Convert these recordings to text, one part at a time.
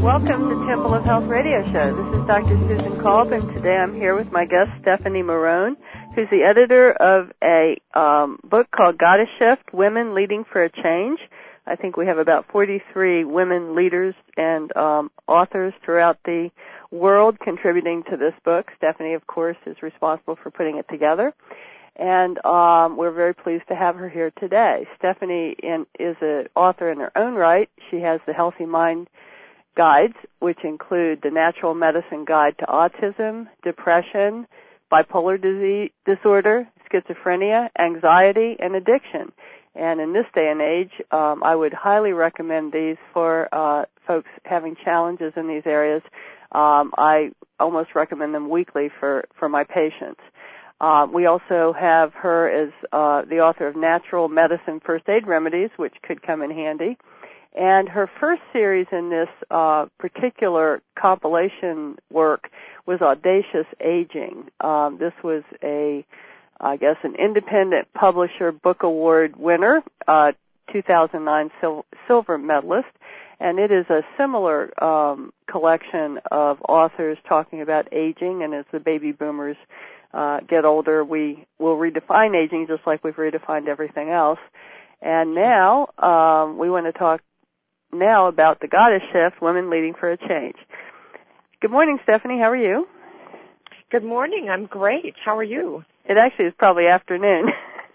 Welcome to Temple of Health Radio Show. This is Dr. Susan Kolb, and today I'm here with my guest, Stephanie Marone, who's the editor of a book called Goddess Shift, Women Leading for a Change. I think we have about 43 women leaders and authors throughout the world contributing to this book. Stephanie, of course, is responsible for putting it together. And we're very pleased to have her here today. Stephanie is an author in her own right. She has the Healthy Mind guides, which include the Natural Medicine Guide to Autism, Depression, Bipolar Disorder, Schizophrenia, Anxiety, and Addiction. And in this day and age, I would highly recommend these for folks having challenges in these areas. I almost recommend them weekly for my patients. We also have her as the author of Natural Medicine First Aid Remedies, which could come in handy. And her first series in this particular compilation work was Audacious Aging. This was an independent publisher book award winner, 2009 silver medalist. And it is a similar collection of authors talking about aging, and as the baby boomers get older, we will redefine aging just like we've redefined everything else. And now we want to talk now about the Goddess Shift, Women Leading for a Change. Good morning, Stephanie. How are you? Good morning. I'm great. How are you? It actually is probably afternoon.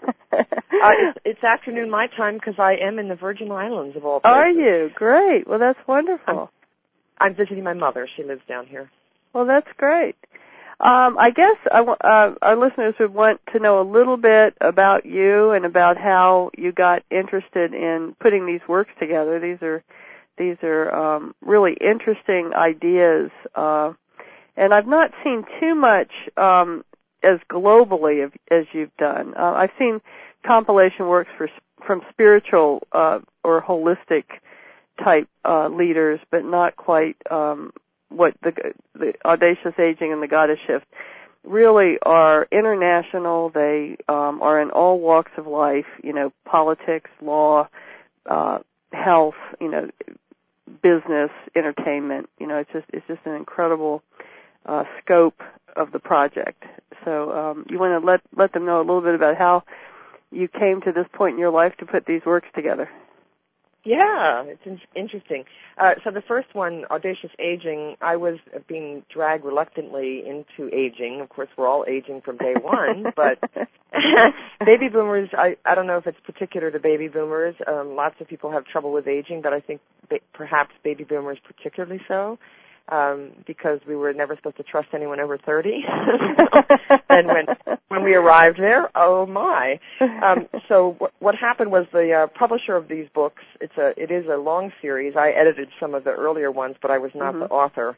It's afternoon my time because I am in the Virgin Islands of all places. Are you? Great. Well, that's wonderful. I'm visiting my mother. She lives down here. Well, that's great. I guess our listeners would want to know a little bit about you and about how you got interested in putting these works together. These are really interesting ideas, and I've not seen too much as globally as you've done. I've seen compilation works from spiritual or holistic type leaders, but not quite what the Audacious Aging and the Goddess Shift really are international. They are in all walks of life, politics, law, health, business, entertainment. It's just an incredible scope of the project. So you want to let them know a little bit about how you came to this point in your life to put these works together. Yeah, it's interesting. So the first one, Audacious Aging, I was being dragged reluctantly into aging. Of course, we're all aging from day one, but baby boomers, I don't know if it's particular to baby boomers. Lots of people have trouble with aging, but I think perhaps baby boomers particularly so. Because we were never supposed to trust anyone over 30. And when we arrived there, oh my. So what happened was the publisher of these books, it is a long series. I edited some of the earlier ones, but I was not the author.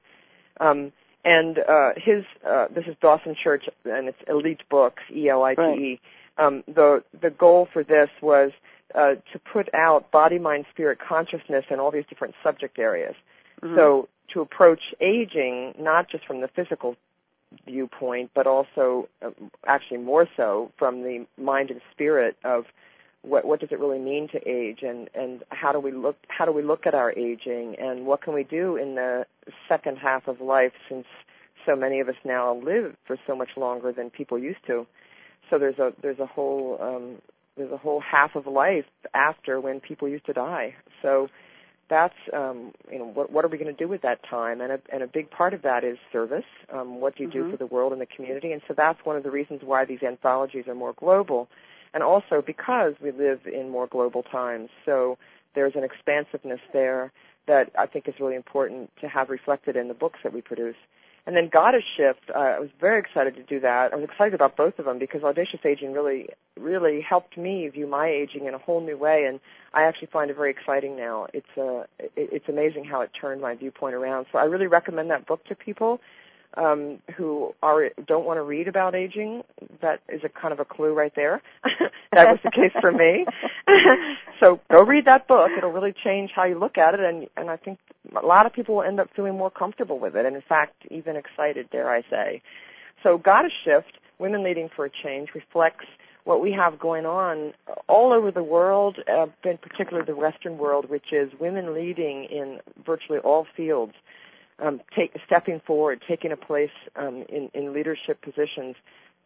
This is Dawson Church, and it's Elite Books, ELITE. Right. The goal for this was to put out body, mind, spirit, consciousness in all these different subject areas. Mm-hmm. So to approach aging, not just from the physical viewpoint, but also actually more so from the mind and spirit of what does it really mean to age, and how do we look at our aging, and what can we do in the second half of life, since so many of us now live for so much longer than people used to. So there's a whole half of life after when people used to die. So that's, what are we going to do with that time? And a big part of that is service. What do you do for the world and the community? And so that's one of the reasons why these anthologies are more global. And also because we live in more global times. So there's an expansiveness there that I think is really important to have reflected in the books that we produce. And then Goddess Shift, I was very excited to do that. I was excited about both of them because Audacious Aging really, really helped me view my aging in a whole new way, and I actually find it very exciting now. It's amazing how it turned my viewpoint around. So I really recommend that book to people who don't want to read about aging. That is a kind of a clue right there. That was the case for me. So go read that book. It'll really change how you look at it, and I think a lot of people will end up feeling more comfortable with it, and in fact, even excited, dare I say. So Goddess Shift, Women Leading for a Change, reflects what we have going on all over the world, in particular the Western world, which is women leading in virtually all fields, stepping forward, taking a place in leadership positions,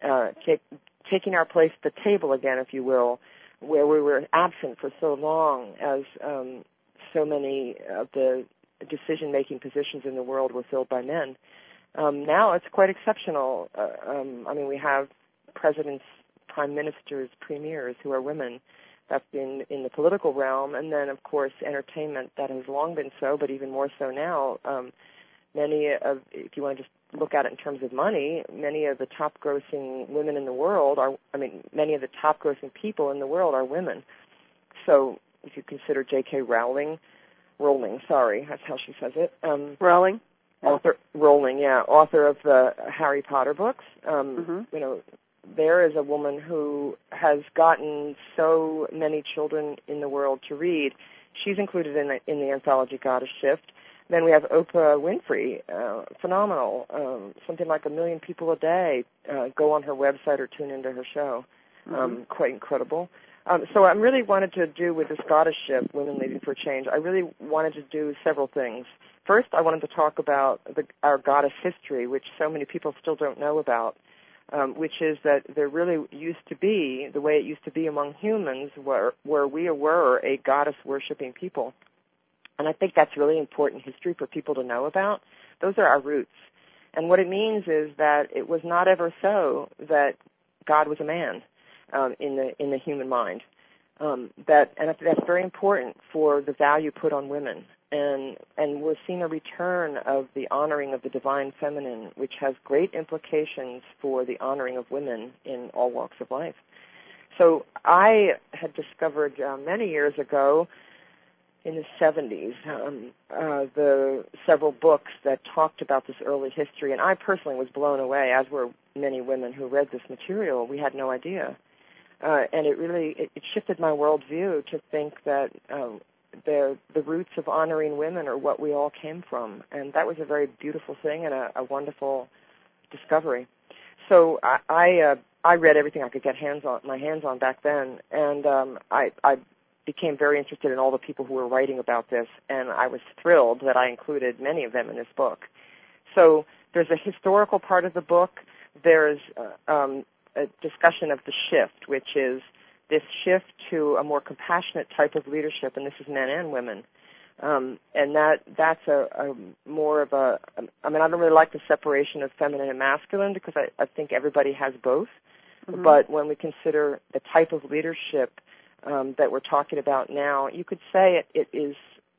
taking our place at the table again, if you will, where we were absent for so long as so many of the decision-making positions in the world were filled by men. Now it's quite exceptional. We have presidents, prime ministers, premiers who are women. That's in the political realm, and then, of course, entertainment, that has long been so, but even more so now. If you want to just look at it in terms of money, many of the top-grossing women in the world many of the top-grossing people in the world are women. So if you consider J.K. Rowling, that's how she says it. Rowling? Author of the Harry Potter books. There is a woman who has gotten so many children in the world to read. She's included in the anthology Goddess Shift. Then we have Oprah Winfrey, phenomenal. Something like 1 million people a day go on her website or tune into her show. Quite incredible. So I really wanted to do with this Goddess Shift, Women Leading for Change, I really wanted to do several things. First, I wanted to talk about our goddess history, which so many people still don't know about, which is that there really used to be, the way it used to be among humans, where we were a goddess-worshipping people. And I think that's really important history for people to know about. Those are our roots. And what it means is that it was not ever so that God was a man in the human mind. That's very important for the value put on women. And we're seeing a return of the honoring of the divine feminine, which has great implications for the honoring of women in all walks of life. So I had discovered many years ago, in the 70s, the several books that talked about this early history, and I personally was blown away, as were many women who read this material. We had no idea. And it shifted my worldview to think that the roots of honoring women are what we all came from. And that was a very beautiful thing and a wonderful discovery. So I read everything I could get my hands on back then, and I became very interested in all the people who were writing about this, and I was thrilled that I included many of them in this book. So there's a historical part of the book. There's a discussion of the shift, which is this shift to a more compassionate type of leadership, and this is men and women. And that's a more of a, I don't really like the separation of feminine and masculine because I think everybody has both. Mm-hmm. But when we consider the type of leadership that we're talking about now, you could say it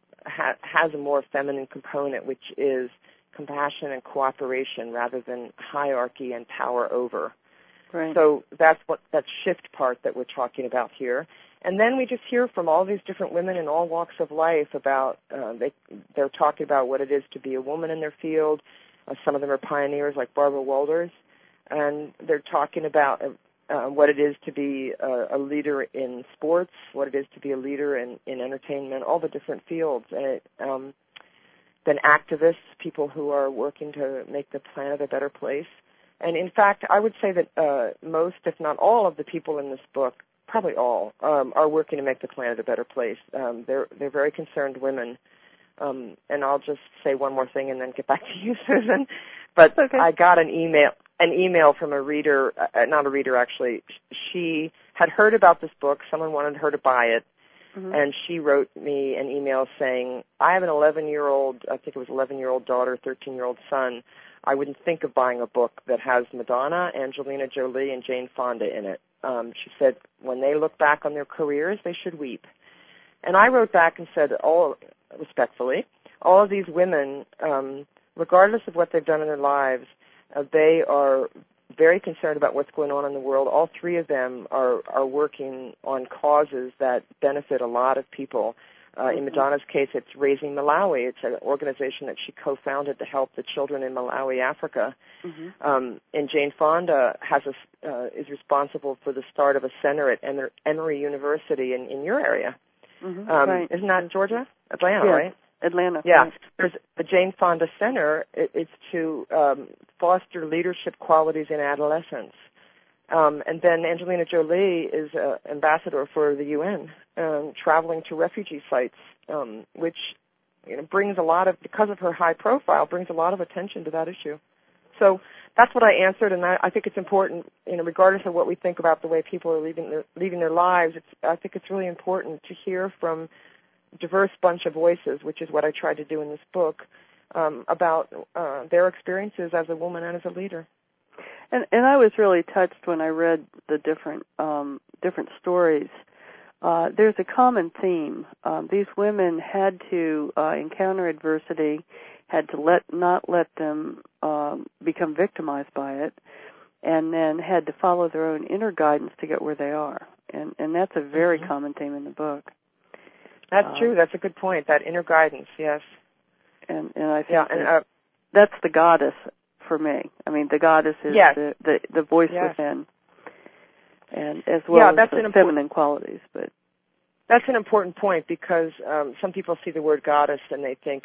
has a more feminine component, which is compassion and cooperation rather than hierarchy and power over. Right. So that's that shift part that we're talking about here. And then we just hear from all these different women in all walks of life about, they're talking about what it is to be a woman in their field. Some of them are pioneers like Barbara Walters. And they're talking about what it is to be a leader in sports, what it is to be a leader in entertainment, all the different fields. And then activists, people who are working to make the planet a better place. And in fact, I would say that most, if not all, of the people in this book, probably all, are working to make the planet a better place. They're very concerned women. And I'll just say one more thing and then get back to you, Susan. But okay. I got an email from a reader, not a reader actually. She had heard about this book. Someone wanted her to buy it. Mm-hmm. And she wrote me an email saying, I have an 11-year-old, I think it was 11-year-old daughter, 13-year-old son. I wouldn't think of buying a book that has Madonna, Angelina Jolie, and Jane Fonda in it. She said, when they look back on their careers, they should weep. And I wrote back and said, respectfully, all of these women, regardless of what they've done in their lives, they are very concerned about what's going on in the world. All three of them are working on causes that benefit a lot of people. In Madonna's case, it's Raising Malawi. It's an organization that she co-founded to help the children in Malawi, Africa. Mm-hmm. And Jane Fonda is responsible for the start of a center at Emory University in your area. Mm-hmm. Right. Isn't that Georgia? Atlanta, yeah. Right? Atlanta. Yeah. Right. There's the Jane Fonda Center. It's to foster leadership qualities in adolescents. And then Angelina Jolie is ambassador for the UN, traveling to refugee sites, which brings a lot of, because of her high profile, brings a lot of attention to that issue. So that's what I answered, and I think it's important, regardless of what we think about the way people are leading their lives. I think it's really important to hear from a diverse bunch of voices, which is what I tried to do in this book, about their experiences as a woman and as a leader. And I was really touched when I read the different stories. There's a common theme. These women had to encounter adversity, had to not let them become victimized by it, and then had to follow their own inner guidance to get where they are. And that's a very common theme in the book. That's true. That's a good point. That inner guidance, yes. And I think that's the goddess for me. I mean, the goddess is the voice within, and as well as the feminine qualities. But that's an important point, because some people see the word goddess and they think,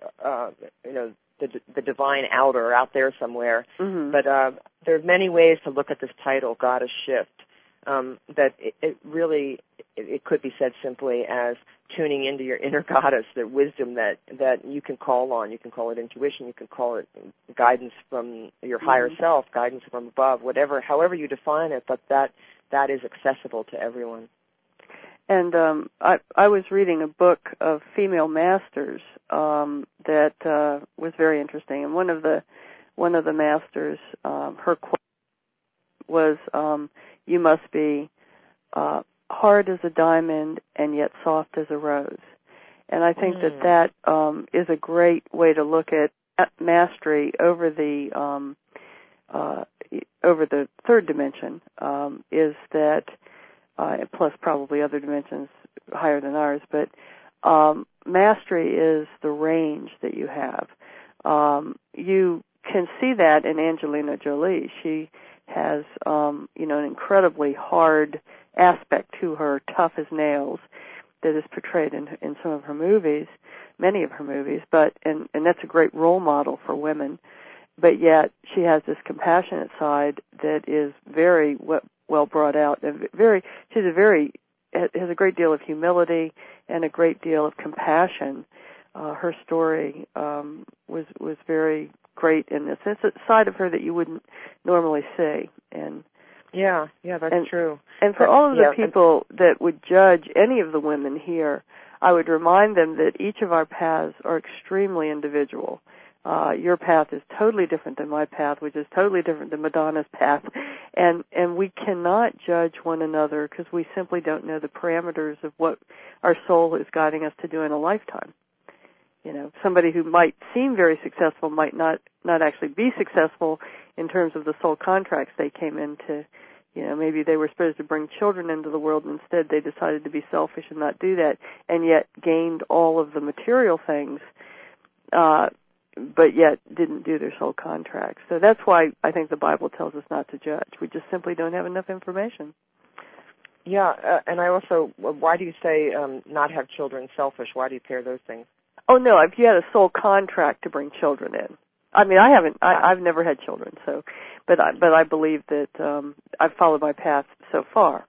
the divine outer out there somewhere. Mm-hmm. But there are many ways to look at this title, Goddess Shift. That it really could be said simply as tuning into your inner goddess, the wisdom that you can call on. You can call it intuition. You can call it guidance from your higher self, guidance from above, however you define it. But that is accessible to everyone. And I was reading a book of female masters that was very interesting. And one of the masters, her quote was, "You must be hard as a diamond and yet soft as a rose." And I think that is a great way to look at mastery over the third dimension. Is that plus probably other dimensions higher than ours, but mastery is the range that you have. You can see that in Angelina Jolie. She has, an incredibly hard aspect to her, tough as nails, that is portrayed in some of her movies, many of her movies, and that's a great role model for women. But yet she has this compassionate side that is very well brought out, and has a great deal of humility and a great deal of compassion. Her story was very great in this. It's a side of her that you wouldn't normally see. And that's true. And for all of the people that would judge any of the women here, I would remind them that each of our paths are extremely individual. Your path is totally different than my path, which is totally different than Madonna's path. And we cannot judge one another because we simply don't know the parameters of what our soul is guiding us to do in a lifetime. Somebody who might seem very successful might not actually be successful in terms of the soul contracts they came into. Maybe they were supposed to bring children into the world, and instead they decided to be selfish and not do that, and yet gained all of the material things, but yet didn't do their soul contracts. So that's why I think the Bible tells us not to judge. We just simply don't have enough information. Yeah, and I also, why do you say not have children selfish? Why do you pair those things? Oh, no, if you had a soul contract to bring children in. I mean, I've never had children, so, but I believe that I've followed my path so far.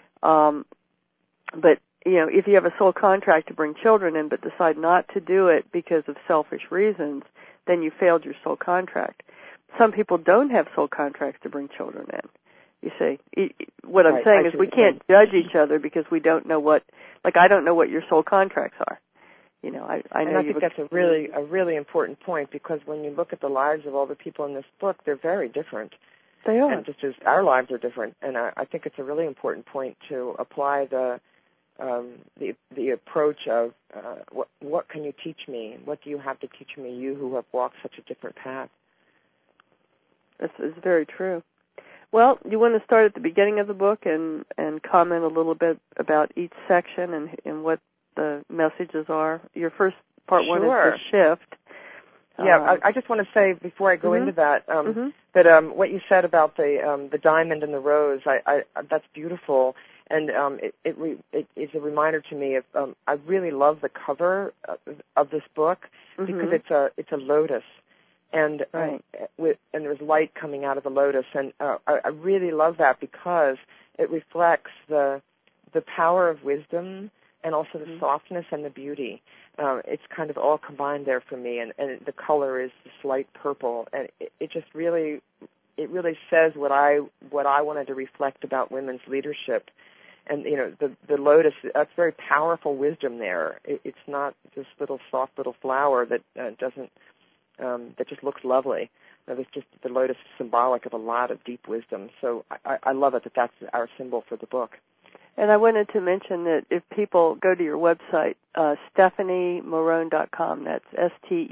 But, if you have a soul contract to bring children in but decide not to do it because of selfish reasons, then you failed your soul contract. Some people don't have soul contracts to bring children in. You see, what I'm saying is we can't judge each other because we don't know I don't know what your soul contracts are. I know. And I think that's a really important point, because when you look at the lives of all the people in this book, they're very different. They are. And just as our lives are different. And I think it's a really important point to apply the approach of what can you teach me? What do you have to teach me, you who have walked such a different path? It's very true. Well, you want to start at the beginning of the book and comment a little bit about each section and what the messages are. Your first part one is the shift. Yeah, I just want to say before I go into that that what you said about the diamond and the rose, I that's beautiful, and it is a reminder to me of I really love the cover of this book because it's a lotus, and and there's light coming out of the lotus, and I really love that because it reflects the power of wisdom and also the softness and the beauty. It's kind of all combined there for me, and the color is this light purple, and it just really says what I wanted to reflect about women's leadership. And the lotus, that's very powerful wisdom there. It's not this little soft little flower that that just looks lovely. It's just the lotus is symbolic of a lot of deep wisdom. So I love it that that's our symbol for the book. And I wanted to mention that if people go to your website, StephanieMarohn.com, that's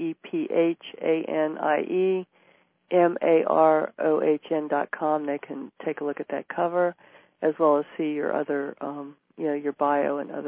StephanieMarohn.com, they can take a look at that cover, as well as see your other, your bio and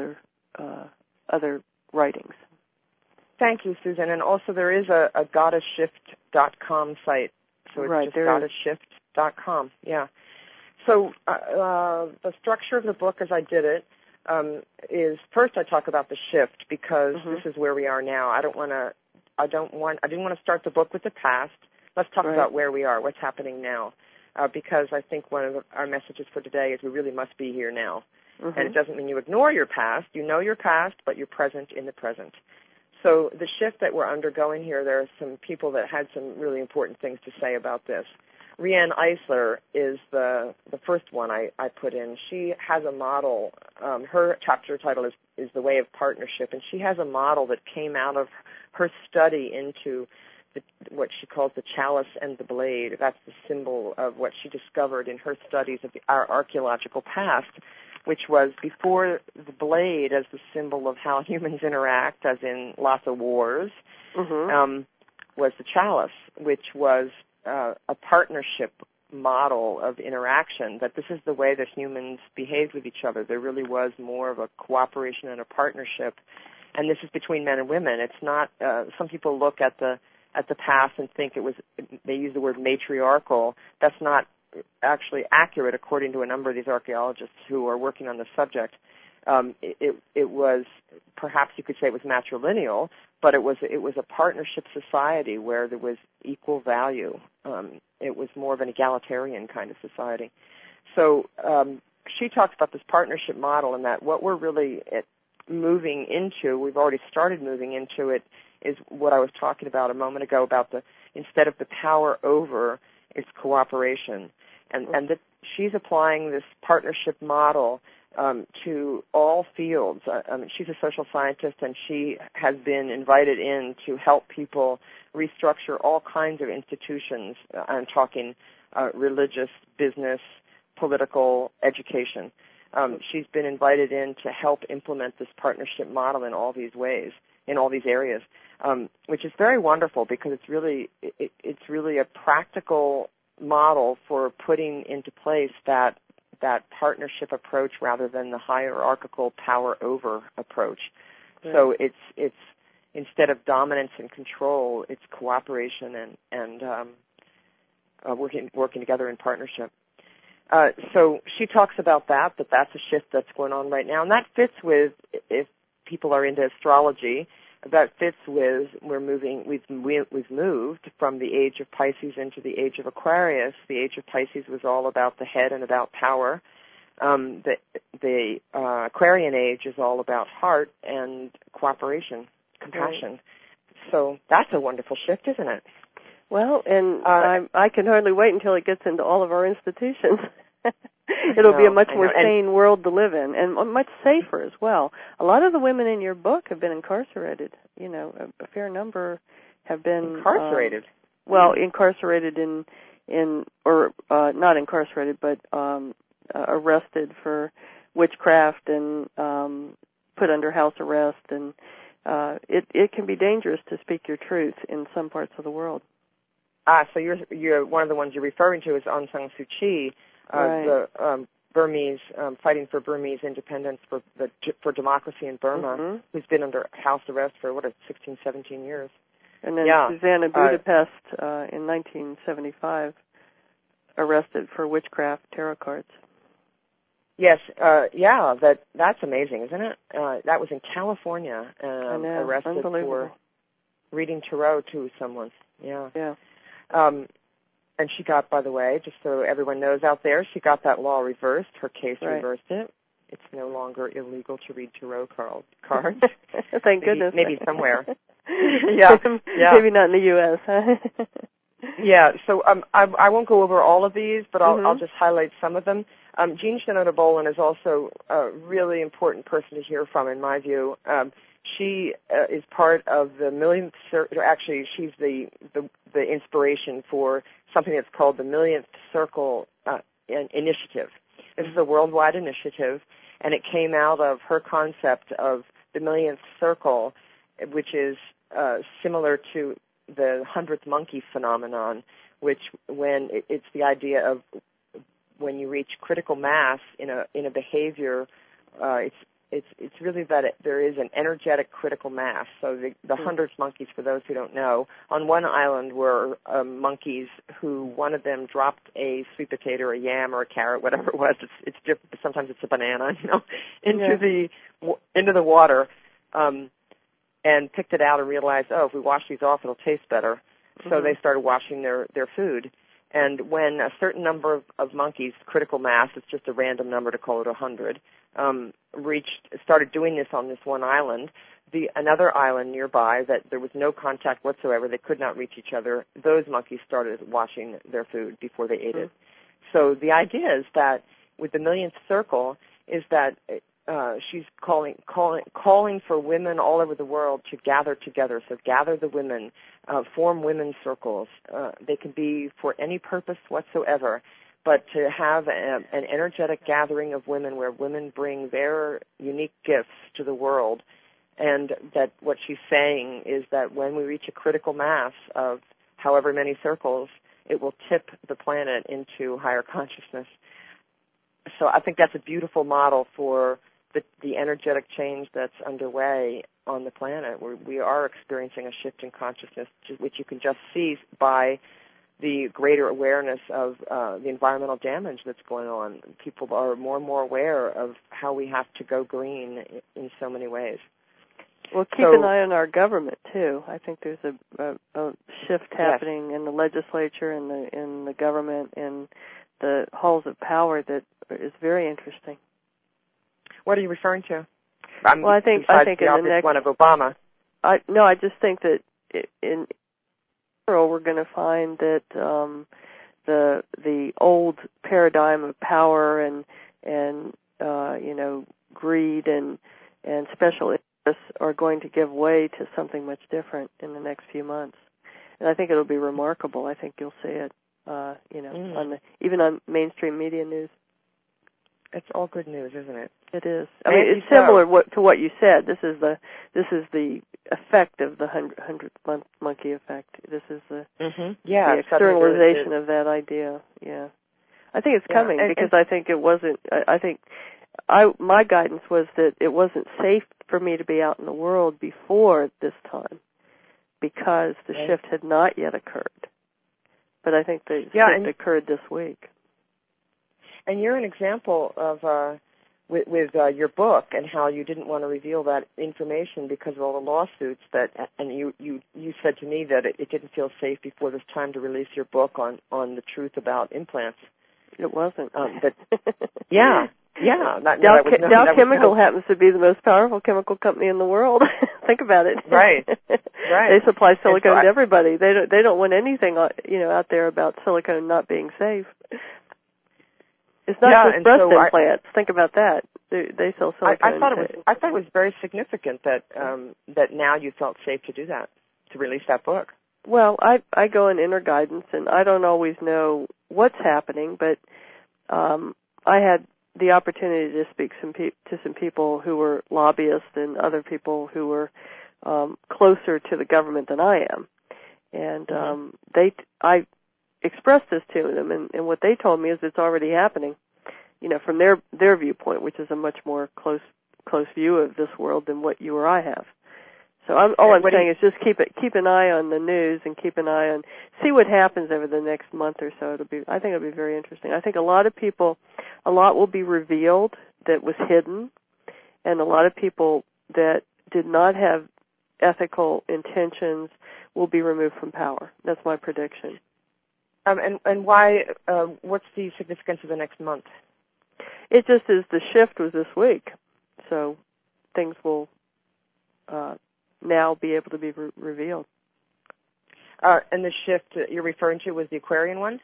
other writings. Thank you, Susan. And also there is a GoddessShift.com site. So it's just GoddessShift.com. Yeah. So the structure of the book as I did it is first I talk about the shift because this is where we are now. I didn't want to start the book with the past. Let's talk about where we are, what's happening now. Because I think one of our messages for today is we really must be here now. And it doesn't mean you ignore your past. You know your past, but you're present in the present. So the shift that we're undergoing here, there are some people that had some really important things to say about this. Riane Eisler is the first one I put in. She has a model. Her chapter title is The Way of Partnership, and she has a model that came out of her study into what she calls the chalice and the blade. That's the symbol of what she discovered in her studies of our archaeological past, which was before the blade as the symbol of how humans interact, as in lots of wars, was the chalice, which was a partnership model of interaction, that this is the way that humans behaved with each other. There really was more of a cooperation and a partnership, and this is between men and women. It's not, some people look at the past and think they use the word matriarchal. That's not actually accurate according to a number of these archaeologists who are working on the subject. It was, perhaps you could say it was matrilineal, but it was a partnership society where there was equal value. It was more of an egalitarian kind of society. So she talks about this partnership model and that what we're really moving into, we've already started moving into it, is what I was talking about a moment ago about instead of the power over, it's cooperation. And that she's applying this partnership model to all fields. She's a social scientist, and she has been invited in to help people restructure all kinds of institutions. I'm talking religious, business, political, education. She's been invited in to help implement this partnership model in all these ways, in all these areas, which is very wonderful because it's really a practical model for putting into place that partnership approach rather than the hierarchical power over approach. Right. So it's instead of dominance and control, it's cooperation and working together in partnership. So she talks about that's a shift that's going on right now, and that fits with, if people are into astrology, that fits with we've moved from the age of Pisces into the age of Aquarius. The age of Pisces was all about the head and about power. The Aquarian age is all about heart and cooperation, compassion. Right. So that's a wonderful shift, isn't it? Well, and I can hardly wait until it gets into all of our institutions. It'll be a much more sane world to live in, and much safer as well. A lot of the women in your book have been incarcerated. A fair number have been incarcerated. Incarcerated or not incarcerated, but arrested for witchcraft and put under house arrest, and it can be dangerous to speak your truth in some parts of the world. So you're one of the ones you're referring to is Aung San Suu Kyi. Right. The Burmese, fighting for Burmese independence for democracy in Burma, who's been under house arrest for 16, 17 years. And then Susanna Budapest in 1975, arrested for witchcraft tarot cards. Yes, that's amazing, isn't it? That was in California, arrested for reading tarot to someone. Yeah. And she got, by the way, just so everyone knows out there, she got that law reversed. Her case reversed it. It's no longer illegal to read tarot cards. Thank goodness. Maybe somewhere. Yeah. Maybe not in the U.S. Yeah. So I won't go over all of these, but I'll just highlight some of them. Jean Shinoda Bolen is also a really important person to hear from, in my view. She is part of the millionth. Actually, she's the inspiration for something that's called the Millionth Circle Initiative. This is a worldwide initiative, and it came out of her concept of the millionth circle, which is similar to the 100th monkey phenomenon, which it's the idea of when you reach critical mass in a behavior, it's really that there is an energetic critical mass. So the 100th monkeys, for those who don't know, on one island were monkeys who one of them dropped a sweet potato or a yam or a carrot, whatever it was. It's different. Sometimes it's a banana, into the water, and picked it out and realized, if we wash these off, it'll taste better. So they started washing their food. And when a certain number of monkeys, critical mass, it's just a random number to call it 100, started doing this on this one island, another island nearby that there was no contact whatsoever, they could not reach each other, those monkeys started washing their food before they ate it. So the idea is that with the millionth circle is that she's calling for women all over the world to gather together. So gather the women, form women's circles. They can be for any purpose whatsoever, but to have an energetic gathering of women where women bring their unique gifts to the world, and that what she's saying is that when we reach a critical mass of however many circles, it will tip the planet into higher consciousness. So I think that's a beautiful model for the energetic change that's underway on the planet, where we are experiencing a shift in consciousness, which you can just see by the greater awareness of the environmental damage that's going on. People are more and more aware of how we have to go green in so many ways. Well, keep an eye on our government too. I think there's a shift happening in the legislature and in the government and the halls of power that is very interesting. What are you referring to? I think in the next one of Obama. I just think that in general we're going to find that the old paradigm of power and greed and special interests are going to give way to something much different in the next few months, and I think it'll be remarkable. I think you'll see it, even on mainstream media news. It's all good news, isn't it? It is. I mean, it's similar to what you said. This is the effect of the 100th monkey effect. This is the externalization of that idea. Yeah, I think it's coming because I think it wasn't. My guidance was that it wasn't safe for me to be out in the world before this time because the shift had not yet occurred. But I think the shift occurred this week. And you're an example of with your book and how you didn't want to reveal that information because of all the lawsuits and you said to me that it didn't feel safe before this time to release your book on the truth about implants. It wasn't. Dow Chemical happens to be the most powerful chemical company in the world. Think about it. Right. They supply silicone to everybody. They don't want anything out there about silicone not being safe. It's not just breast implants. Think about that. They sell silicone. I thought it was very significant that now you felt safe to do that, to release that book. Well, I go in inner guidance, and I don't always know what's happening, but I had the opportunity to speak to some people who were lobbyists and other people who were closer to the government than I am, and I expressed this to them, and what they told me is it's already happening, from their viewpoint, which is a much more close view of this world than what you or I have. So all I'm saying is just keep an eye on the news and keep an eye on, see what happens over the next month or so. I think it'll be very interesting. I think a lot will be revealed that was hidden, and a lot of people that did not have ethical intentions will be removed from power. That's my prediction. And why? What's the significance of the next month? It just is the shift was this week, so things will now be able to be revealed. And the shift you're referring to was the Aquarian one?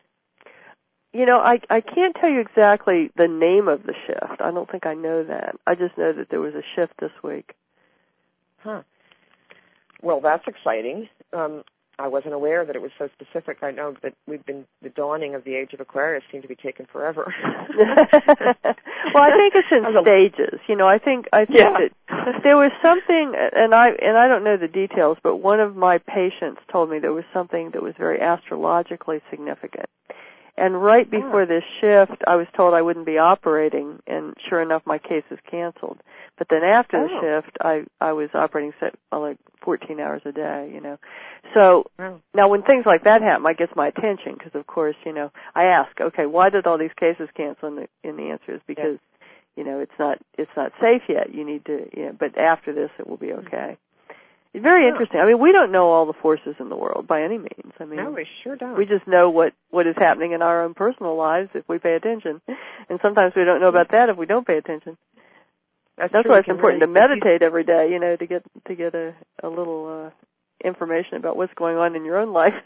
I can't tell you exactly the name of the shift. I don't think I know that. I just know that there was a shift this week. Huh. Well, that's exciting. I wasn't aware that it was so specific. I know that the dawning of the age of Aquarius seemed to be taking forever. Well, I think it's in stages. I think that there was something, and I don't know the details, but one of my patients told me there was something that was very astrologically significant. And right before this shift, I was told I wouldn't be operating, and sure enough, my case was canceled. But then after the shift, I was operating like 14 hours a day, So now when things like that happen, it gets my attention because, of course, I ask, okay, why did all these cases cancel? And the answer is because, it's not safe yet. You need to, but after this, it will be okay. It's very interesting. We don't know all the forces in the world by any means. No, we sure don't. We just know what is happening in our own personal lives if we pay attention. And sometimes we don't know about that if we don't pay attention. That's why it's important to meditate every day, to get a little information about what's going on in your own life,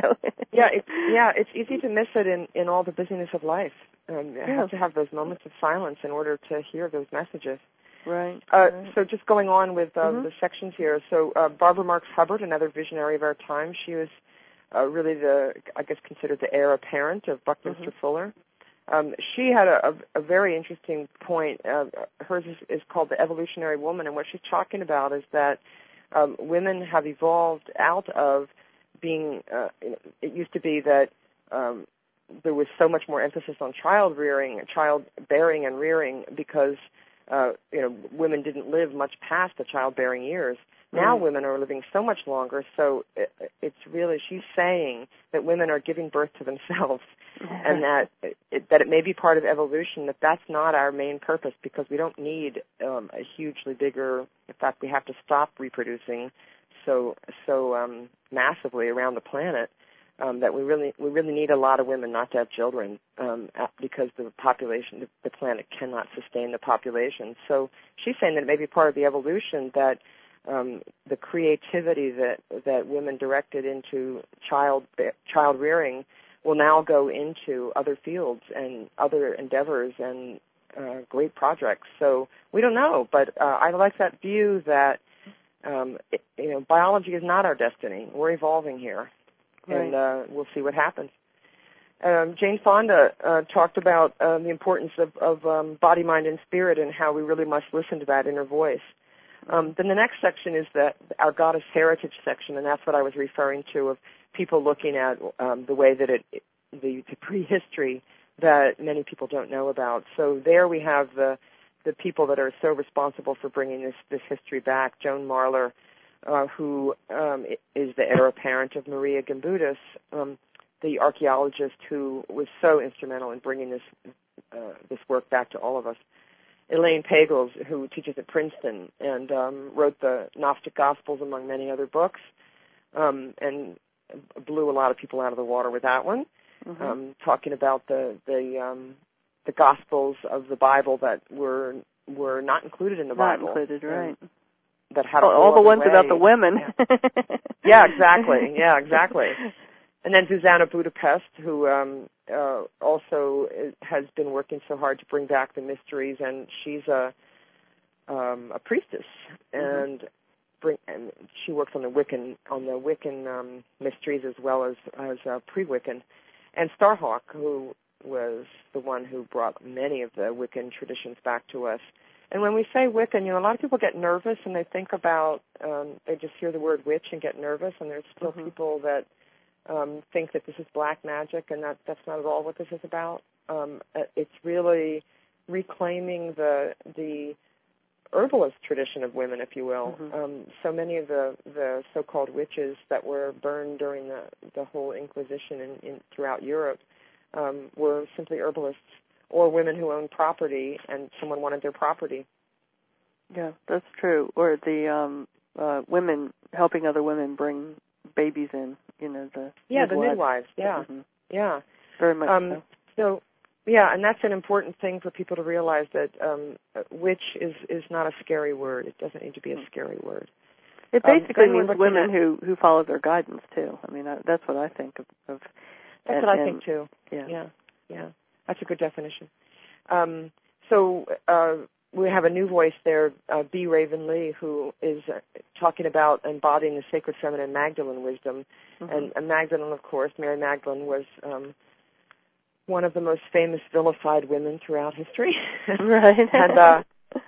It's easy to miss it in all the busyness of life. You have to have those moments of silence in order to hear those messages. Right. So just going on with the sections here. So Barbara Marx Hubbard, another visionary of our time, she was really considered the heir apparent of Buckminster Fuller. She had a very interesting point. Hers is called The Evolutionary Woman, and what she's talking about is that women have evolved out of being, it used to be that there was so much more emphasis on childbearing and rearing because women didn't live much past the childbearing years. Now women are living so much longer, so it's really, she's saying that women are giving birth to themselves and that it may be part of evolution, that's not our main purpose because we don't need a hugely bigger, in fact, we have to stop reproducing so massively around the planet that we really need a lot of women not to have children because the population, the planet cannot sustain the population. So she's saying that it may be part of the evolution that the creativity that women directed into child rearing will now go into other fields and other endeavors and great projects. So we don't know, but I like that view that biology is not our destiny. We're evolving here, and we'll see what happens. Jane Fonda talked about the importance of body, mind, and spirit and how we really must listen to that inner voice. Then the next section is our Goddess Heritage section, and that's what I was referring to, of people looking at the way that the prehistory that many people don't know about. So there we have the people that are so responsible for bringing this history back. Joan Marler, who is the heir apparent of Maria Gimbutas, the archaeologist who was so instrumental in bringing this work back to all of us. Elaine Pagels, who teaches at Princeton and wrote the Gnostic Gospels among many other books, and blew a lot of people out of the water with that one, talking about the Gospels of the Bible that were not included in the Bible. Not included, right. That had all the ones about the women. Yeah, exactly. Yeah, exactly. And then Susanna Budapest, who also has been working so hard to bring back the mysteries, and she's a priestess, and she works on the Wiccan mysteries as well as pre-Wiccan. And Starhawk, who was the one who brought many of the Wiccan traditions back to us. And when we say Wiccan, a lot of people get nervous and they think about, they just hear the word witch and get nervous, and there's still people that think that this is black magic, and that's not at all what this is about. It's really reclaiming the herbalist tradition of women, if you will. So many of the so-called witches that were burned during the whole Inquisition throughout Europe were simply herbalists or women who owned property and someone wanted their property. Yeah, that's true. Or the women helping other women bring babies in, the midwives. The midwives, yeah. Yeah. Very much so. Yeah, and that's an important thing for people to realize, that witch is not a scary word. It doesn't need to be a scary word. It basically means women who follow their guidance, too. I mean, that's what I think of. That's what I think, too. Yeah. That's a good definition. So we have a new voice there, B. Raven Lee, who is talking about embodying the sacred feminine Magdalene wisdom. Mm-hmm. And Magdalene, of course, Mary Magdalene, was one of the most famous vilified women throughout history. Right. And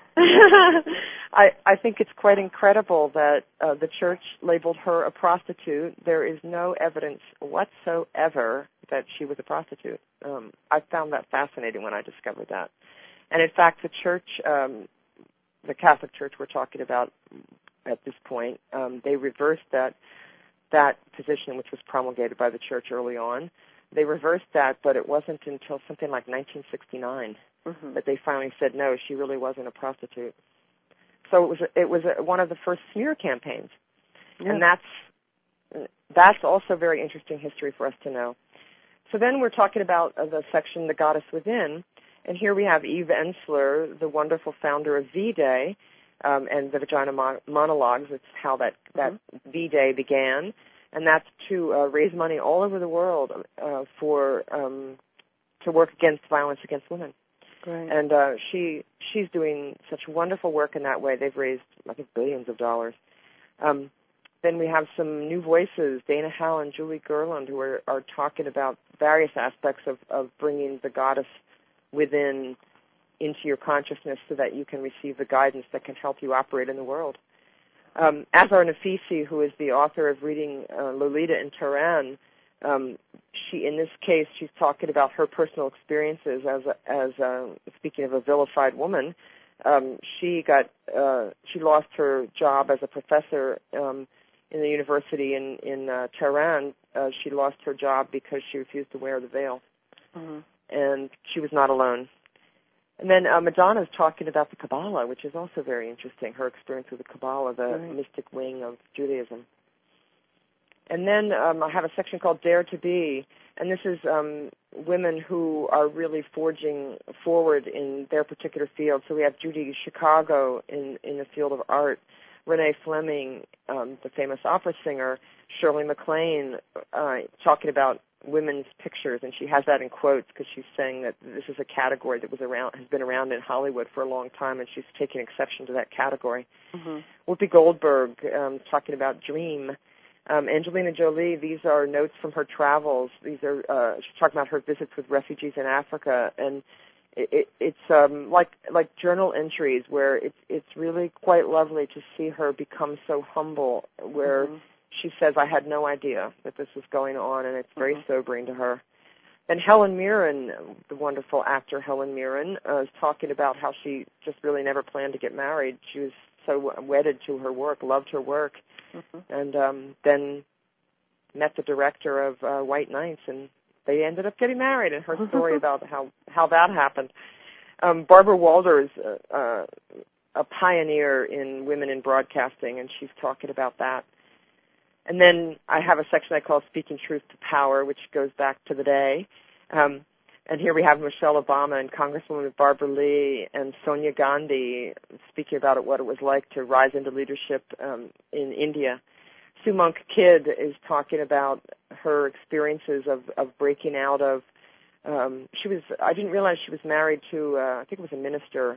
I think it's quite incredible that the church labeled her a prostitute. There is no evidence whatsoever that she was a prostitute. I found that fascinating when I discovered that. And in fact, the church, the Catholic Church we're talking about at this point, they reversed that position, which was promulgated by the church early on. They reversed that, but it wasn't until something like 1969 that they finally said, no, she really wasn't a prostitute. So it was one of the first smear campaigns. Yeah. And that's also very interesting history for us to know. So then we're talking about the section, The Goddess Within, and here we have Eve Ensler, the wonderful founder of V-Day, and the Vagina Monologues. It's how that V-Day began. And that's to raise money all over the world to work against violence against women. Great. And she's doing such wonderful work in that way. They've raised, I think, billions of dollars. Then we have some new voices, Dana Howe and Julie Gerland, who are talking about various aspects of bringing the goddess within into your consciousness so that you can receive the guidance that can help you operate in the world. Azar Nafisi, who is the author of Reading Lolita in Tehran, in this case, she's talking about her personal experiences as speaking of a vilified woman. She lost her job as a professor in the university in Tehran. She lost her job because she refused to wear the veil, and she was not alone. And then Madonna is talking about the Kabbalah, which is also very interesting, her experience with the Kabbalah, the mystic wing of Judaism. And then I have a section called Dare to Be, and this is women who are really forging forward in their particular field. So we have Judy Chicago in the field of art, Renee Fleming, the famous opera singer, Shirley MacLaine, talking about women's pictures, and she has that in quotes because she's saying that this is a category that has been around in Hollywood for a long time, and she's taking exception to that category. Whoopi Goldberg talking about Dream. Angelina Jolie, these are notes from her travels. These are she's talking about her visits with refugees in Africa, and it's like journal entries where it's really quite lovely to see her become so humble, where she says, I had no idea that this was going on, and it's very sobering to her. And Helen Mirren, the wonderful actor Helen Mirren, is talking about how she just really never planned to get married. She was so wedded to her work, loved her work, and then met the director of White Nights, and they ended up getting married, and her story about how that happened. Barbara Walder is a pioneer in women in broadcasting, and she's talking about that. And then I have a section I call Speaking Truth to Power, which goes back to the day. And here we have Michelle Obama and Congresswoman Barbara Lee and Sonia Gandhi speaking about what it was like to rise into leadership in India. Sue Monk Kidd is talking about her experiences of breaking out of. I didn't realize she was married to. I think it was a minister.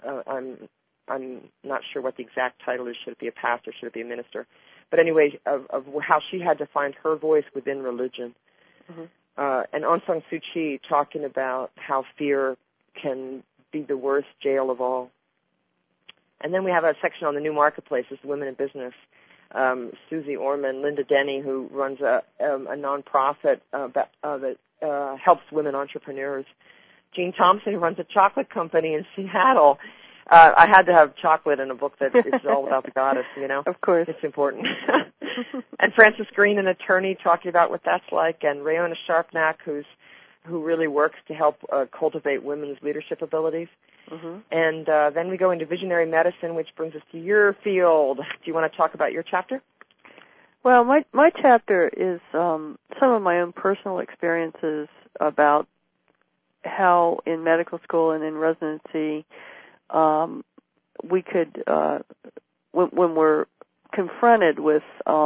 I'm not sure what the exact title is. Should it be a pastor? Should it be a minister? But anyway, of how she had to find her voice within religion. And Aung San Suu Kyi talking about how fear can be the worst jail of all. And then we have a section on the new marketplaces, women in business. Susie Orman, Linda Denny, who runs a nonprofit that helps women entrepreneurs. Jean Thompson, who runs a chocolate company in Seattle. I had to have chocolate in a book that is all about the goddess, you know. Of course. It's important. And Frances Green, an attorney, talking about what that's like, and Rayona Sharpnack, who really works to help cultivate women's leadership abilities. And then we go into visionary medicine, which brings us to your field. Do you want to talk about your chapter? Well, my chapter is some of my own personal experiences about how in medical school and in residency we could, when we're confronted with,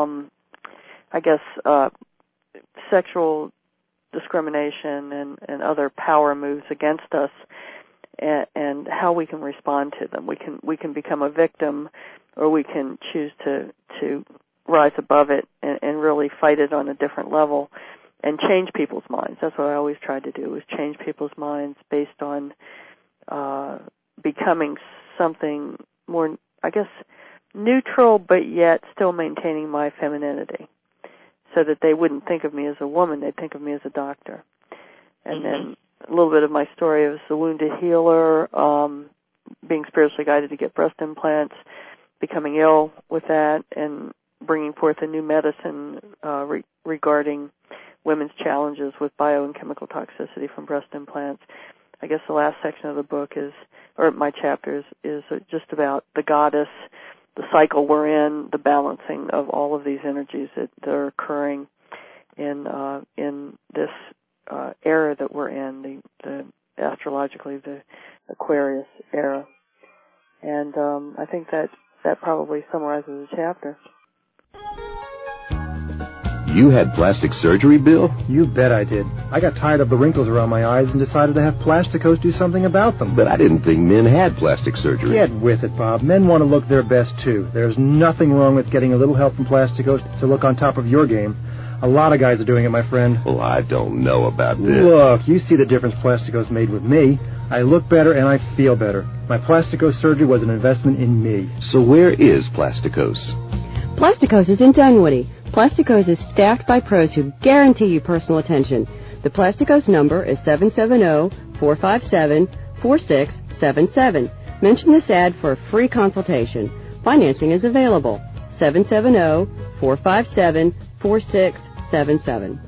sexual discrimination and other power moves against us, and how we can respond to them. We can become a victim, or we can choose to rise above it and really fight it on a different level and change people's minds. That's what I always tried to do, was change people's minds based on becoming something more, neutral, but yet still maintaining my femininity, so that they wouldn't think of me as a woman, they'd think of me as a doctor. And then a little bit of my story of the wounded healer, being spiritually guided to get breast implants, becoming ill with that, and bringing forth a new medicine regarding women's challenges with bio and chemical toxicity from breast implants. I guess the last section of the book my chapters is just about the goddess, the cycle we're in, the balancing of all of these energies that are occurring in this era that we're in, the astrologically the Aquarius era. And I think that probably summarizes the chapter. You had plastic surgery, Bill? You bet I did. I got tired of the wrinkles around my eyes and decided to have Plasticos do something about them. But I didn't think men had plastic surgery. Get with it, Bob. Men want to look their best, too. There's nothing wrong with getting a little help from Plasticos to look on top of your game. A lot of guys are doing it, my friend. Well, I don't know about this. Look, you see the difference Plasticos made with me. I look better and I feel better. My Plasticos surgery was an investment in me. So where is Plasticos? Plasticos is in Dunwoody. Plasticos is staffed by pros who guarantee you personal attention. The Plasticos number is 770-457-4677. Mention this ad for a free consultation. Financing is available. 770-457-4677.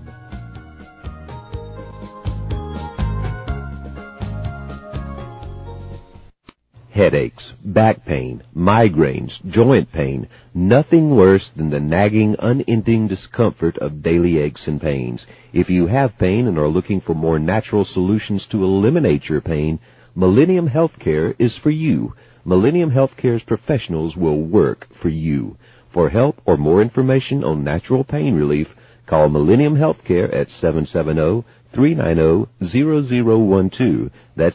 Headaches, back pain, migraines, joint pain, nothing worse than the nagging, unending discomfort of daily aches and pains. If you have pain and are looking for more natural solutions to eliminate your pain, Millennium Healthcare is for you. Millennium Healthcare's professionals will work for you. For help or more information on natural pain relief, call Millennium Healthcare at 770-390-0012. That's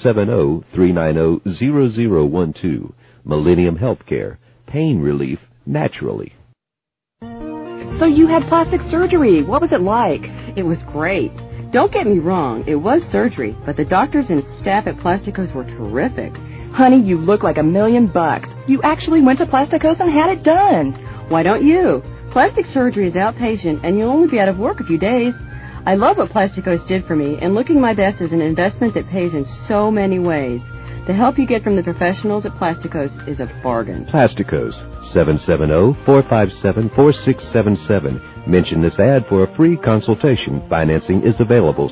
770-390-0012. Millennium Healthcare. Pain relief naturally. So you had plastic surgery. What was it like? It was great. Don't get me wrong, it was surgery, but the doctors and staff at Plasticos were terrific. Honey, you look like $1 million. You actually went to Plasticos and had it done. Why don't you? Plastic surgery is outpatient, and you'll only be out of work a few days. I love what Plasticos did for me, and looking my best is an investment that pays in so many ways. The help you get from the professionals at Plasticos is a bargain. Plasticos, 770-457-4677. Mention this ad for a free consultation. Financing is available.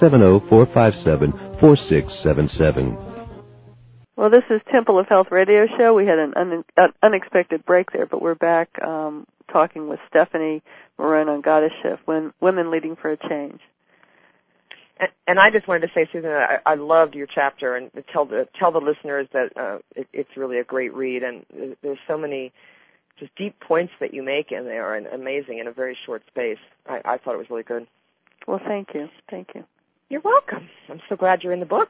770-457-4677. Well, this is Temple of Health Radio Show. We had an unexpected break there, but we're back talking with Stephanie Marone on Goddess Shift, Women Leading for a Change. And I just wanted to say, Susan, I loved your chapter, and tell the listeners that it's really a great read, and there's so many just deep points that you make in there, and amazing in a very short space. I thought it was really good. Well, thank you. Thank you. You're welcome. I'm so glad you're in the book.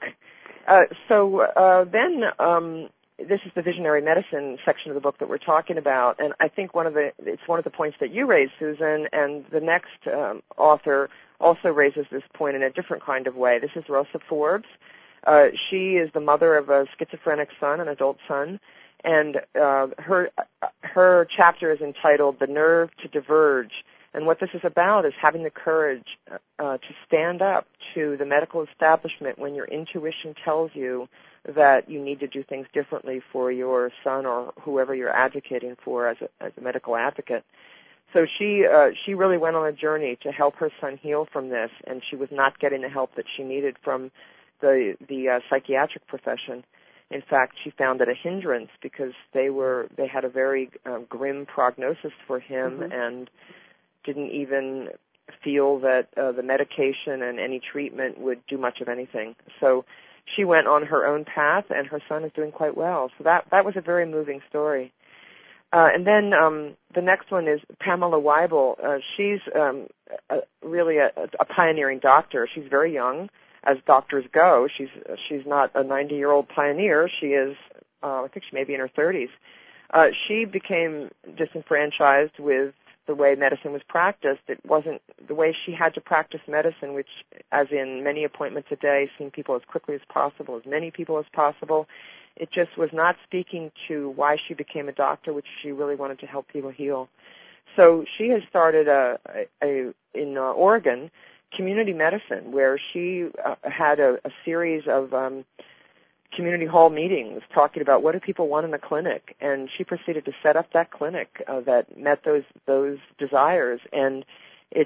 Then this is the visionary medicine section of the book that we're talking about, and I think it's one of the points that you raised, Susan, and the next author also raises this point in a different kind of way. This is Rosa Forbes. She is the mother of a schizophrenic son, an adult son, and her chapter is entitled "The Nerve to Diverge." And what this is about is having the courage to stand up to the medical establishment when your intuition tells you that you need to do things differently for your son or whoever you're advocating for as a medical advocate. So she really went on a journey to help her son heal from this, and she was not getting the help that she needed from the psychiatric profession. In fact, she found it a hindrance because they had a very grim prognosis for him and didn't even feel that the medication and any treatment would do much of anything. So she went on her own path, and her son is doing quite well. So that was a very moving story. And then the next one is Pamela Weibel. She's really a pioneering doctor. She's very young, as doctors go. She's not a 90-year-old pioneer. She is, I think she may be in her 30s. She became disenfranchised with the way medicine was practiced. It wasn't the way she had to practice medicine, which, as in many appointments a day, seeing people as quickly as possible, as many people as possible. It just was not speaking to why she became a doctor, which she really wanted to help people heal. So she has started in Oregon, community medicine, where she had a series of community hall meetings talking about what do people want in the clinic, and she proceeded to set up that clinic that met those desires. And it's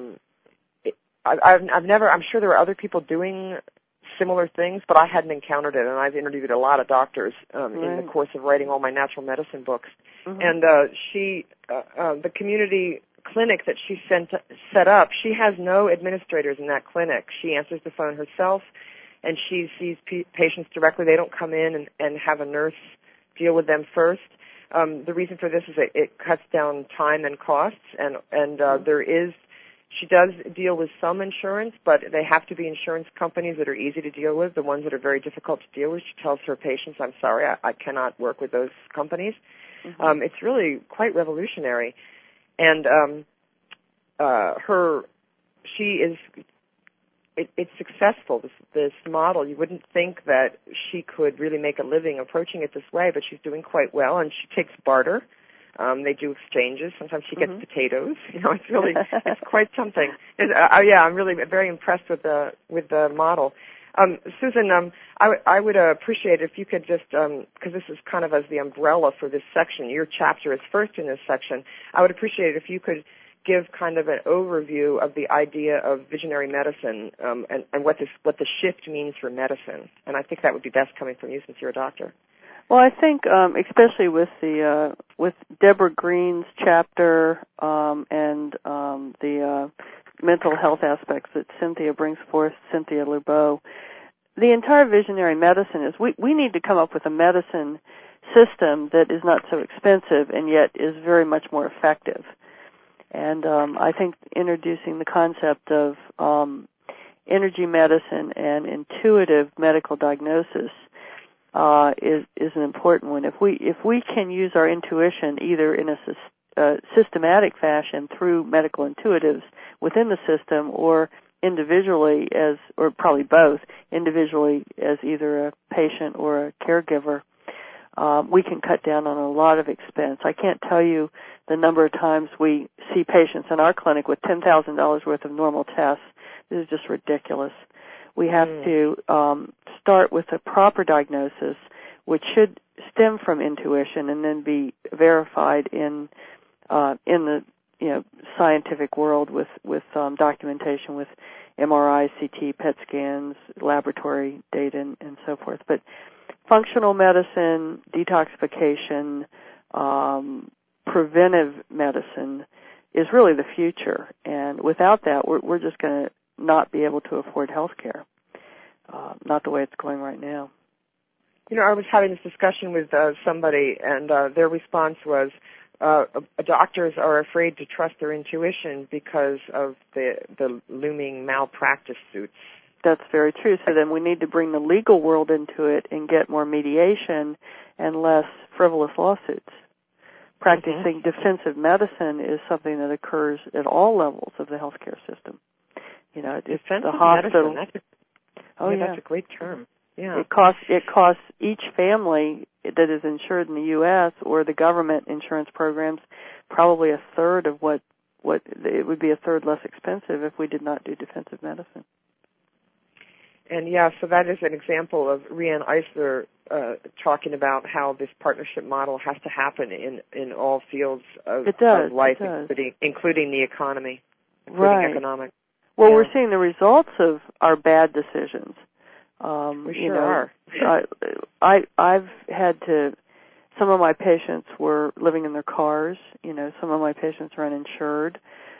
I'm sure there are other people doing similar things, but I hadn't encountered it, and I've interviewed a lot of doctors in the course of writing all my natural medicine books. And the community clinic that she set up, she has no administrators in that clinic. She answers the phone herself, and she sees patients directly. They don't come in and have a nurse deal with them first. The reason for this is it cuts down time and costs, and she does deal with some insurance, but they have to be insurance companies that are easy to deal with. The ones that are very difficult to deal with, she tells her patients, I'm sorry, I cannot work with those companies. It's really quite revolutionary. And it's successful, this model. You wouldn't think that she could really make a living approaching it this way, but she's doing quite well, and she takes barter. They do exchanges. Sometimes she gets potatoes. It's quite something. I'm really very impressed with the model. Susan, I would appreciate if you could just, because this is kind of as the umbrella for this section, your chapter is first in this section, I would appreciate it if you could give kind of an overview of the idea of visionary medicine and what the shift means for medicine. And I think that would be best coming from you since you're a doctor. Well, I think especially with with Deborah Green's chapter and the mental health aspects that Cynthia brings forth, Cynthia Lubeau, the entire visionary medicine is we need to come up with a medicine system that is not so expensive and yet is very much more effective. And I think introducing the concept of energy medicine and intuitive medical diagnosis is an important one. If we can use our intuition either in a systematic fashion through medical intuitives within the system, or individually or probably both, individually as either a patient or a caregiver, we can cut down on a lot of expense. I can't tell you the number of times we see patients in our clinic with $10,000 worth of normal tests. This is just ridiculous. We have to start with a proper diagnosis, which should stem from intuition and then be verified in the scientific world with documentation with MRI, CT, PET scans, laboratory data, and so forth. But functional medicine, detoxification, preventive medicine is really the future. And without that, we're just going to not be able to afford health care, not the way it's going right now. I was having this discussion with somebody, and their response was, doctors are afraid to trust their intuition because of the looming malpractice suits. That's very true. So then we need to bring the legal world into it and get more mediation and less frivolous lawsuits. Practicing defensive medicine is something that occurs at all levels of the healthcare system. It's the hospital. That's a great term. Yeah. It costs each family that is insured in the U.S. or the government insurance programs probably a third of what it would be a third less expensive if we did not do defensive medicine. And so that is an example of Riane Eisler talking about how this partnership model has to happen in all fields of life, including the economy, including economics. Well, we're seeing the results of our bad decisions. We sure are. I've had to. Some of my patients were living in their cars. Some of my patients are uninsured.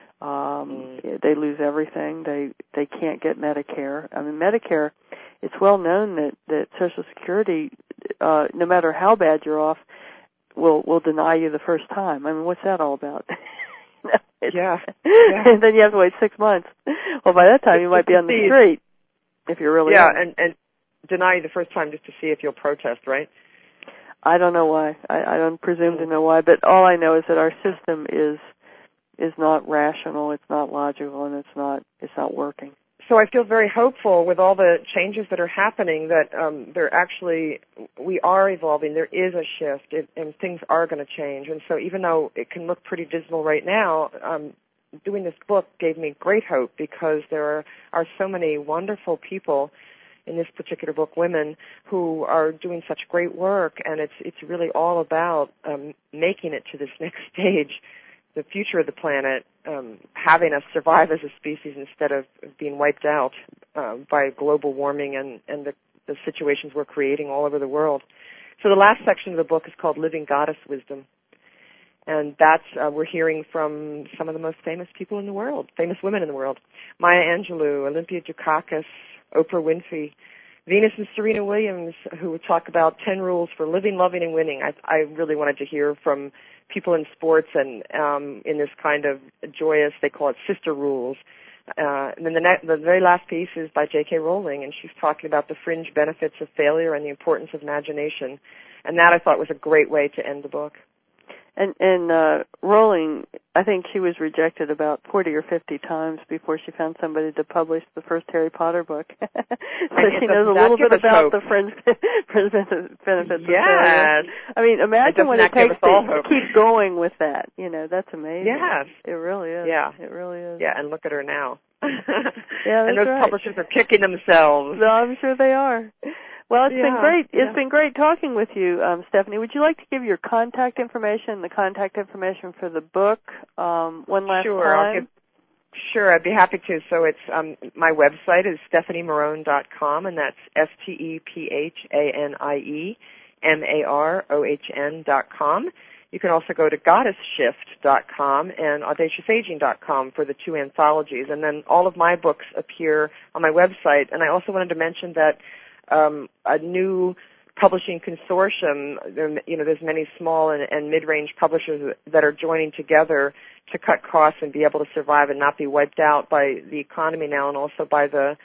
They lose everything. They can't get Medicare. I mean, Medicare. It's well known that Social Security, no matter how bad you're off, will deny you the first time. I mean, what's that all about? Yeah. And then you have to wait 6 months. Well, by that time you might be on the street if you're really and deny you the first time just to see if you'll protest, right? I don't know why. I don't presume to know why, but all I know is that our system is not rational, it's not logical, and it's not working. So I feel very hopeful with all the changes that are happening that we are evolving. There is a shift, and things are going to change. And so even though it can look pretty dismal right now, doing this book gave me great hope because there are so many wonderful people in this particular book, women, who are doing such great work, and it's really all about making it to this next stage, the future of the planet, having us survive as a species instead of being wiped out by global warming and the situations we're creating all over the world. So the last section of the book is called Living Goddess Wisdom. And that's, we're hearing from some of the most famous people in the world, famous women in the world. Maya Angelou, Olympia Dukakis, Oprah Winfrey, Venus and Serena Williams, who would talk about 10 rules for living, loving, and winning. I really wanted to hear from people in sports and in this kind of joyous, they call it sister rules. And then the very last piece is by J.K. Rowling, and she's talking about the fringe benefits of failure and the importance of imagination. And that I thought was a great way to end the book. And Rowling, I think she was rejected about 40 or 50 times before she found somebody to publish the first Harry Potter book. So she knows a little bit about the fringe benefits of failure. I mean, imagine what it takes to keep going with that. That's amazing. Yes. It really is. Yeah. It really is. Yeah, and look at her now. Yeah, and those publishers are kicking themselves. No, I'm sure they are. Well, it's been great. It's been great talking with you, Stephanie. Would you like to give your contact information, the contact information for the book, one last time? Sure, I'd be happy to. So it's my website is StephanieMarohn.com, and that's StephanieMarohn.com. You can also go to GoddessShift.com and AudaciousAging.com for the two anthologies, and then all of my books appear on my website. And I also wanted to mention that a new publishing consortium, there's many small and mid-range publishers that are joining together to cut costs and be able to survive and not be wiped out by the economy now, and also by the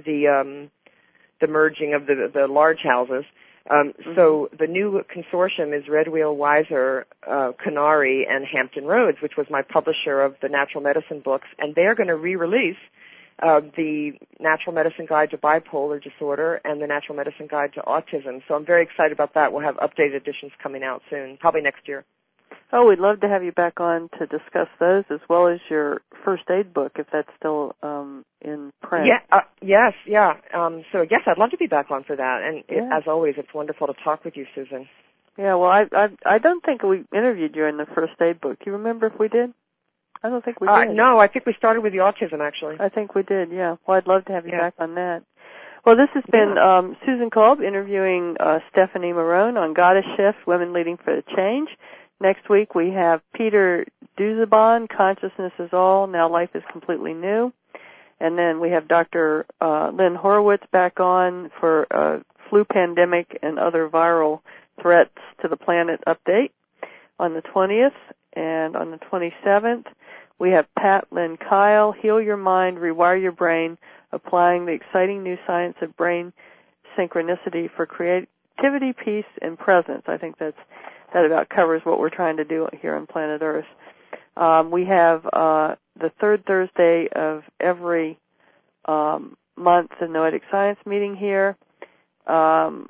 merging of the large houses. So the new consortium is Red Wheel, Weiser, Canary, and Hampton Roads, which was my publisher of the natural medicine books, and they're going to re-release the Natural Medicine Guide to Bipolar Disorder and the Natural Medicine Guide to Autism. So I'm very excited about that. We'll have updated editions coming out soon, probably next year. Oh, we'd love to have you back on to discuss those, as well as your first aid book, if that's still in print. Yes. So yes, I'd love to be back on for that. And as always, it's wonderful to talk with you, Susan. Yeah, well, I don't think we interviewed you in the first aid book. Do you remember if we did? I don't think we did. No, I think we started with the autism, actually. I think we did, yeah. Well, I'd love to have you back on that. Well, this has been Susan Kolb interviewing Stephanie Marohn on Goddess Shift, Women Leading for the Change. Next week we have Peter Duzabon, Consciousness is All, Now Life is Completely New. And then we have Dr. Lynn Horowitz back on for flu pandemic and other viral threats to the planet update on the 20th. And on the 27th, we have Pat Lynn Kyle, Heal Your Mind, Rewire Your Brain, Applying the Exciting New Science of Brain Synchronicity for Creativity, Peace, and Presence. I think that about covers what we're trying to do here on planet Earth. We have the third Thursday of every month the Noetic Science meeting here. I'm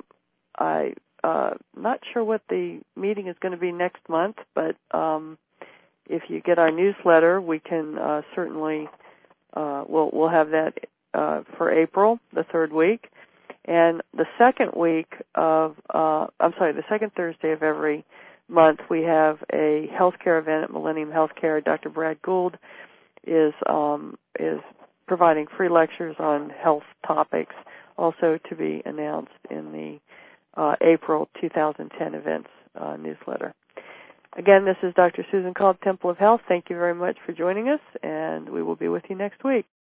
not sure what the meeting is going to be next month, but if you get our newsletter, we can certainly we'll have that for April, the third week, and the second Thursday of every month we have a healthcare event at Millennium Healthcare. Dr. Brad Gould is providing free lectures on health topics also to be announced in the April 2010 events newsletter. Again, this is Dr. Susan Kolb, Temple of Health. Thank you very much for joining us, and we will be with you next week.